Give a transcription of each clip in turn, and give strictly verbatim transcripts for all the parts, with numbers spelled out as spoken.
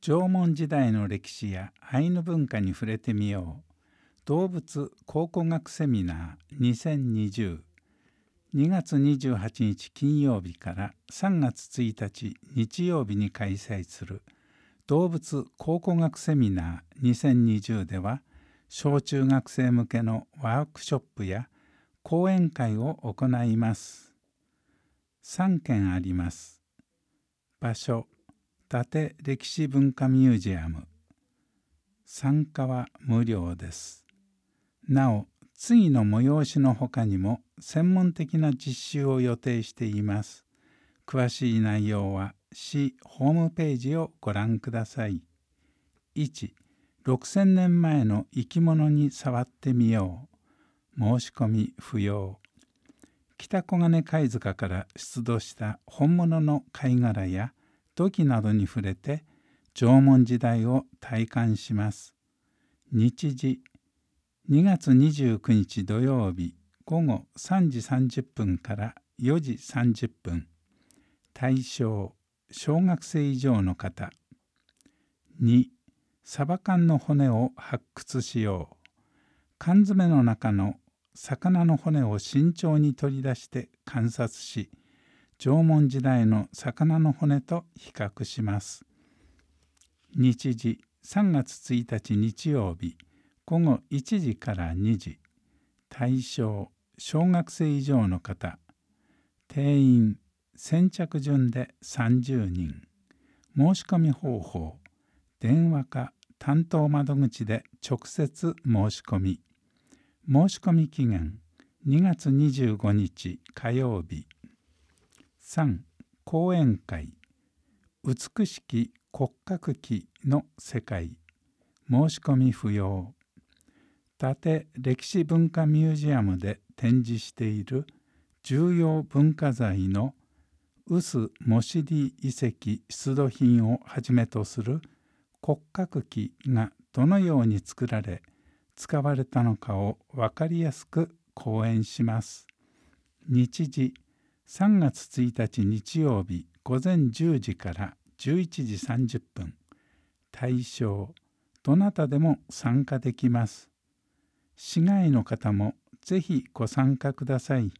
縄文時代の歴史やアイヌ文化に触れてみよう。動物考古学セミナーにせんにじゅう。にがつにじゅうはちにち金曜日からさんがつついたち日曜日に開催する動物考古学セミナーにせんにじゅうでは、小中学生向けのワークショップや講演会を行います。さんけんあります。場所、伊達歴史文化ミュージアム。参加は無料です。なお、次の催しの他にも専門的な実習を予定しています。詳しい内容は市ホームページをご覧ください。いち、ろくせんねんまえの生き物に触ってみよう。申し込み不要。北小金貝塚から出土した本物の貝殻や土器などに触れて縄文時代を体感します。日時、にがつにじゅうくにち土曜日ごごさんじさんじゅっぷんからよじさんじゅっぷん。対象、小学生以上の方。に、サバ缶の骨を発掘しよう。缶詰の中の魚の骨を慎重に取り出して観察し、縄文時代の魚の骨と比較します。日時、さんがつついたち日曜日ごごいちじからにじ。対象、小学生以上の方。定員、先着順でさんじゅうにん。申し込み方法、電話か担当窓口で直接申し込み。申し込み期限、にがつにじゅうごにち火曜日。さん、講演会。美しき骨格記の世界。申し込み不要。伊達歴史文化ミュージアムで展示している重要文化財の臼モシリ遺跡出土品をはじめとする骨格記がどのように作られ使われたのかを分かりやすく講演します。日時、さんがつついたち日曜日ごぜんじゅうじからじゅういちじさんじゅっぷん。対象、どなたでも参加できます。市外の方もぜひご参加ください。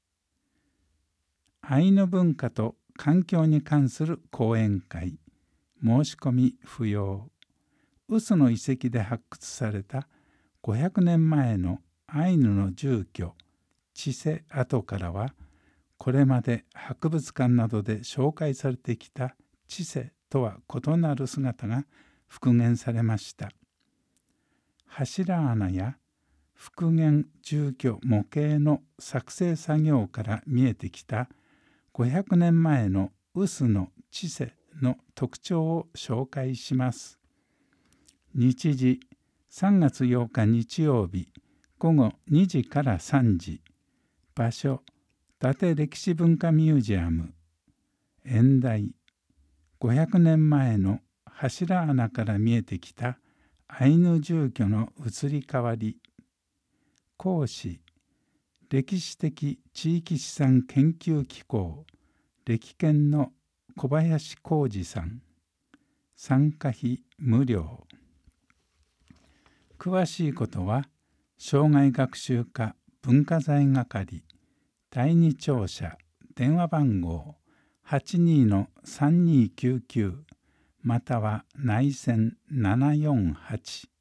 アイヌ文化と環境に関する講演会。申し込み不要。臼の遺跡で発掘されたごひゃくねんまえのアイヌの住居、地勢跡からは、これまで博物館などで紹介されてきた地勢とは異なる姿が復元されました。柱穴や復元住居模型の作成作業から見えてきたごひゃくねんまえの臼の地勢の特徴を紹介します。日時、さんがつようか日曜日ごごにじからさんじ。場所、伊達歴史文化ミュージアム。演題、ごひゃくねんまえの柱穴から見えてきたアイヌ住居の移り変わり。講師、歴史的地域資産研究機構歴研の小林浩二さん。参加費無料。詳しいことは障害学習課文化財係だいに庁舎電話番号 はちにーのさんにーきゅうきゅう または内線ななよんはち。